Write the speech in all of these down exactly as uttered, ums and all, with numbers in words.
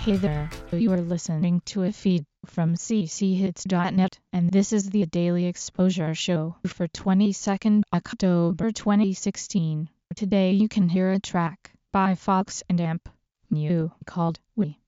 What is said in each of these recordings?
Hey there, you are listening to a feed from c c hits dot net, and this is the Daily Exposure Show for twenty-second October twenty sixteen. Today you can hear a track by Fox and Amp, new, called We.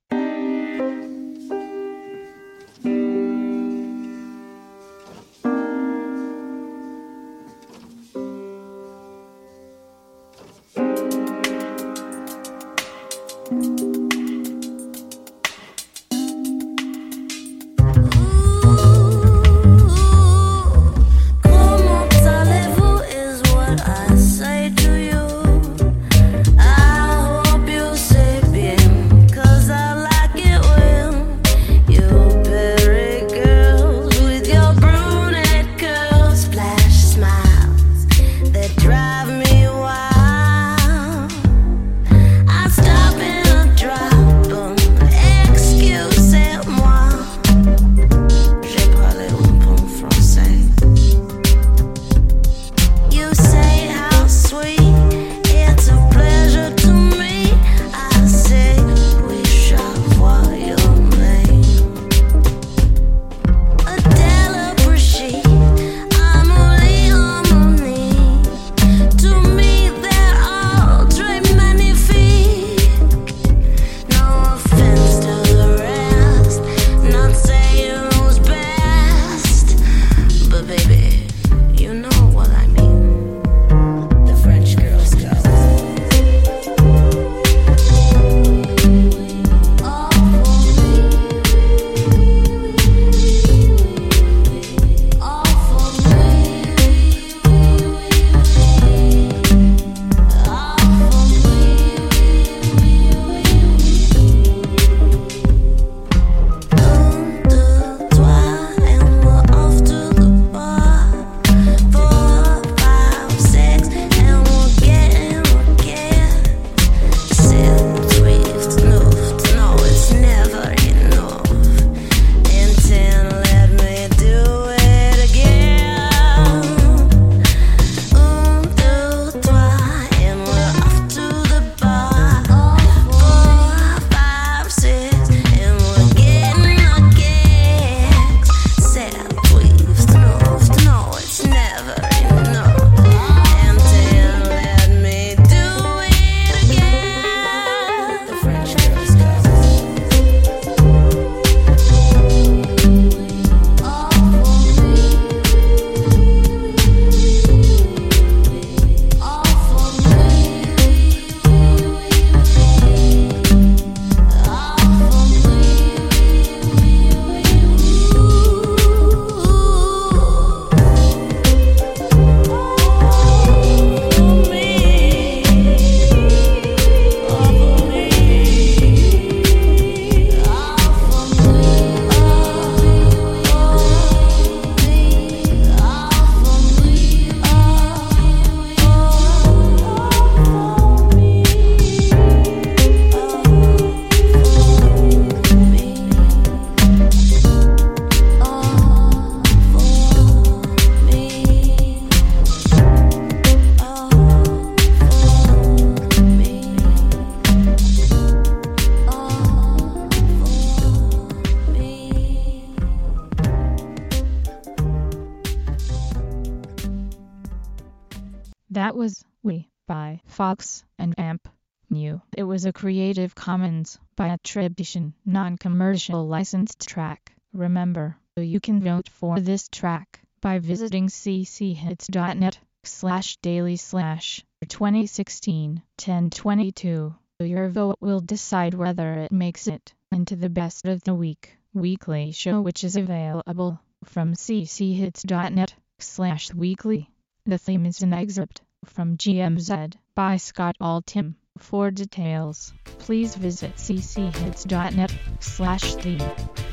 That was We by Fox and Amp, new. It was a Creative Commons by attribution, non-commercial licensed track. Remember, you can vote for this track by visiting c c hits dot net slash daily slash twenty sixteen ten twenty-two. Your vote will decide whether it makes it into the best of the week weekly show, which is available from c c hits dot net slash weekly. The theme is an excerpt from G M Z by Scott Altham. For details, please visit c c hits dot net slash theme.